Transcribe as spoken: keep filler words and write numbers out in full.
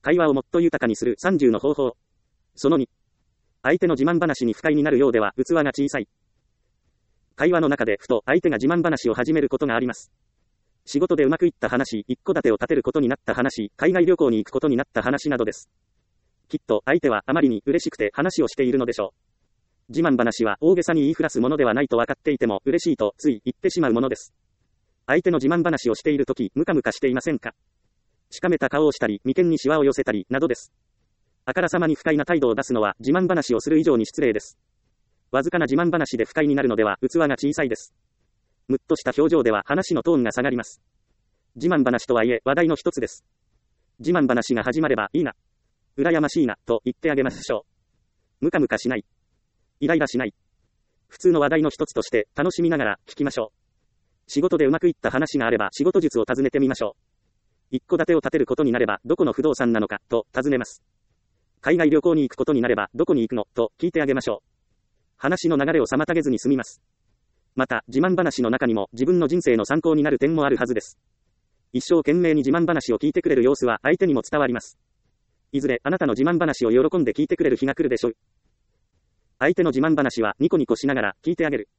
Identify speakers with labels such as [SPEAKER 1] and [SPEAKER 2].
[SPEAKER 1] 会話をもっと豊かにするさんじゅうの方法。そのに。相手の自慢話に不快になるようでは器が小さい。会話の中でふと相手が自慢話を始めることがあります。仕事でうまくいった話、一戸建てを建てることになった話、海外旅行に行くことになった話などです。きっと相手はあまりに嬉しくて話をしているのでしょう。自慢話は大げさに言いふらすものではないと分かっていても嬉しいとつい言ってしまうものです。相手の自慢話をしているとき、ムカムカしていませんか？しかめた顔をしたり、眉間にシワを寄せたり、などです。あからさまに不快な態度を出すのは自慢話をする以上に失礼です。わずかな自慢話で不快になるのでは器が小さいです。むっとした表情では話のトーンが下がります。自慢話とはいえ話題の一つです。自慢話が始まればいいな、羨ましいなと言ってあげましょう。ムカムカしない、イライラしない。普通の話題の一つとして楽しみながら聞きましょう。仕事でうまくいった話があれば仕事術を尋ねてみましょう。一戸建てを建てることになればどこの不動産なのかと尋ねます。海外旅行に行くことになればどこに行くのと聞いてあげましょう。話の流れを妨げずに済みます。また自慢話の中にも自分の人生の参考になる点もあるはずです。一生懸命に自慢話を聞いてくれる様子は相手にも伝わります。いずれあなたの自慢話を喜んで聞いてくれる日が来るでしょう。相手の自慢話はニコニコしながら聞いてあげる。